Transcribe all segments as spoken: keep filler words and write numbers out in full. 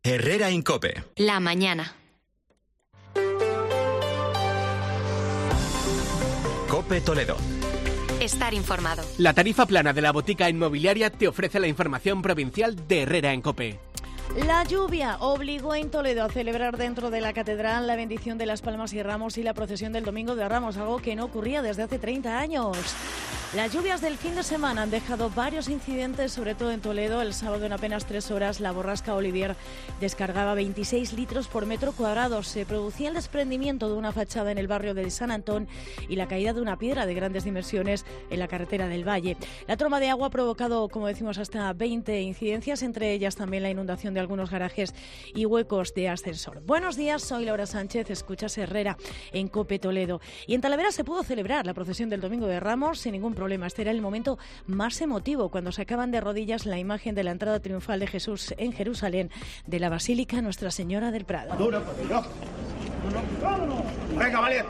Herrera en COPE. La mañana. COPE Toledo. Estar informado. La tarifa plana de la botica inmobiliaria te ofrece la información provincial de Herrera en COPE. La lluvia obligó en Toledo a celebrar dentro de la catedral la bendición de las palmas y ramos y la procesión del Domingo de Ramos, algo que no ocurría desde hace treinta años. Las lluvias del fin de semana han dejado varios incidentes, sobre todo en Toledo. El sábado, en apenas tres horas, la borrasca Olivier descargaba veintiséis litros por metro cuadrado. Se producía el desprendimiento de una fachada en el barrio de San Antón y la caída de una piedra de grandes dimensiones en la carretera del Valle. La troma de agua ha provocado, como decimos, hasta veinte incidencias, entre ellas también la inundación de algunos garajes y huecos de ascensor. Buenos días, soy Laura Sánchez, escuchas Herrera en COPE Toledo. Y en Talavera se pudo celebrar la procesión del Domingo de Ramos sin ningún problema. Este era el momento más emotivo, cuando sacaban de rodillas la imagen de la entrada triunfal de Jesús en Jerusalén de la Basílica Nuestra Señora del Prado. Venga, vale.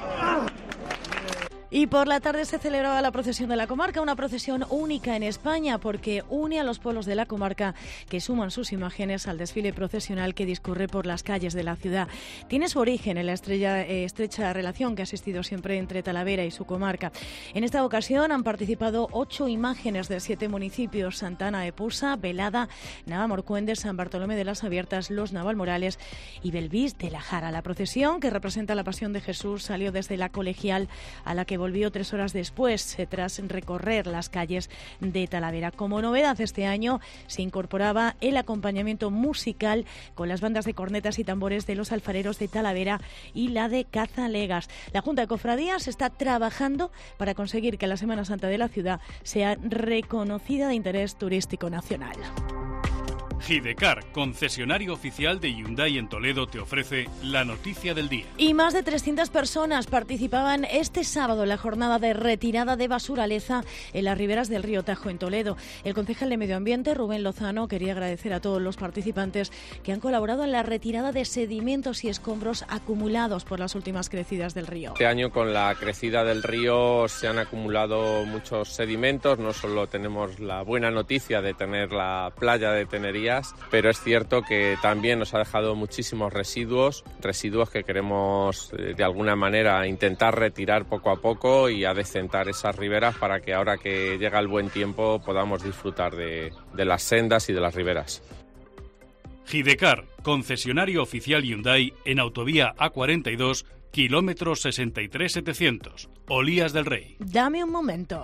Y por la tarde se celebraba la procesión de la comarca, una procesión única en España porque une a los pueblos de la comarca que suman sus imágenes al desfile procesional que discurre por las calles de la ciudad. Tiene su origen en la estrella, eh, estrecha relación que ha existido siempre entre Talavera y su comarca. En esta ocasión han participado ocho imágenes de siete municipios: Santana de Pusa, Velada, Navalmorcuende, San Bartolomé de las Abiertas, Los Navalmorales y Belvís de la Jara. La procesión, que representa la Pasión de Jesús, salió desde la Colegial, a la que volvió tres horas después, tras recorrer las calles de Talavera. Como novedad este año se incorporaba el acompañamiento musical con las bandas de cornetas y tambores de los alfareros de Talavera y la de Cazalegas. La Junta de Cofradías está trabajando para conseguir que la Semana Santa de la ciudad sea reconocida de interés turístico nacional. Gidecar, concesionario oficial de Hyundai en Toledo, te ofrece la noticia del día. Y más de trescientas personas participaban este sábado en la jornada de retirada de basuraleza en las riberas del río Tajo en Toledo. El concejal de Medio Ambiente, Rubén Lozano, quería agradecer a todos los participantes que han colaborado en la retirada de sedimentos y escombros acumulados por las últimas crecidas del río. Este año, con la crecida del río, se han acumulado muchos sedimentos. No solo tenemos la buena noticia de tener la playa de Tenerías, pero es cierto que también nos ha dejado muchísimos residuos, residuos que queremos eh, de alguna manera intentar retirar poco a poco y adecentar esas riberas para que ahora que llega el buen tiempo podamos disfrutar de, de las sendas y de las riberas. Gidecar, concesionario oficial Hyundai en autovía A cuarenta y dos, kilómetro sesenta y tres mil setecientos, Olías del Rey. Dame un momento.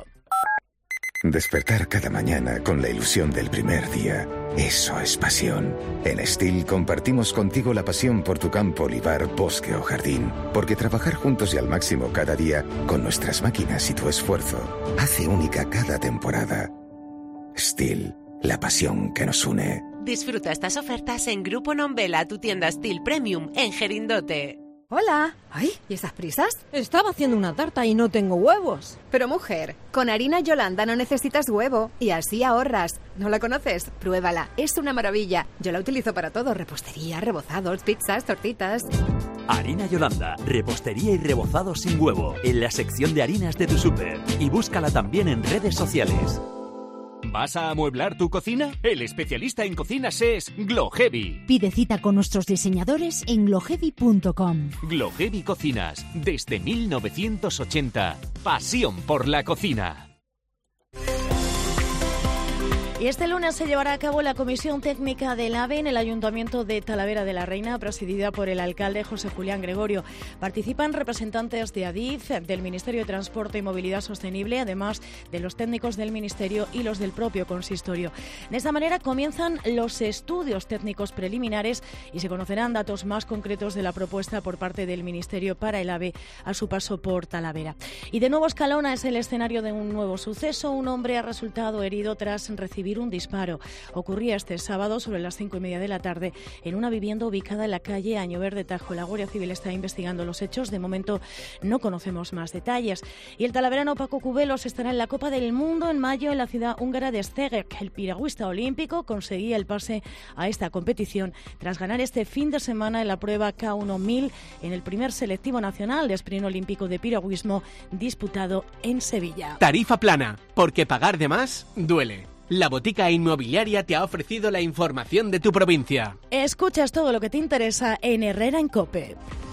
Despertar cada mañana con la ilusión del primer día. Eso es pasión. En Stihl compartimos contigo la pasión por tu campo, olivar, bosque o jardín. Porque trabajar juntos y al máximo cada día, con nuestras máquinas y tu esfuerzo, hace única cada temporada. Stihl, la pasión que nos une. Disfruta estas ofertas en Grupo Nombela, tu tienda Stihl Premium en Gerindote. Hola. Ay, ¿y esas prisas? Estaba haciendo una tarta y no tengo huevos. Pero mujer, con harina Yolanda no necesitas huevo y así ahorras. ¿No la conoces? Pruébala, es una maravilla. Yo la utilizo para todo: repostería, rebozados, pizzas, tortitas. Harina Yolanda, repostería y rebozados sin huevo, en la sección de harinas de tu súper. Y búscala también en redes sociales. ¿Vas a amueblar tu cocina? El especialista en cocinas es Gloheavy. Pide cita con nuestros diseñadores en gloheavy punto com. Gloheavy Cocinas, desde mil novecientos ochenta. Pasión por la cocina. Y este lunes se llevará a cabo la Comisión Técnica del AVE en el Ayuntamiento de Talavera de la Reina, presidida por el alcalde José Julián Gregorio. Participan representantes de ADIF, del Ministerio de Transporte y Movilidad Sostenible, además de los técnicos del Ministerio y los del propio consistorio. De esta manera comienzan los estudios técnicos preliminares y se conocerán datos más concretos de la propuesta por parte del Ministerio para el AVE a su paso por Talavera. Y de nuevo Escalona es el escenario de un nuevo suceso. Un hombre ha resultado herido tras recibir un disparo. Ocurría este sábado sobre las cinco y media de la tarde en una vivienda ubicada en la calle Añover de Tajo. La Guardia Civil está investigando los hechos. De momento no conocemos más detalles. Y el talaverano Paco Cubelos estará en la Copa del Mundo en mayo en la ciudad húngara de Szeged. El piragüista olímpico conseguía el pase a esta competición tras ganar este fin de semana en la prueba K uno mil en el primer selectivo nacional de sprint olímpico de piragüismo disputado en Sevilla. Tarifa plana, porque pagar de más duele. La Botica Inmobiliaria te ha ofrecido la información de tu provincia. Escuchas todo lo que te interesa en Herrera en COPE.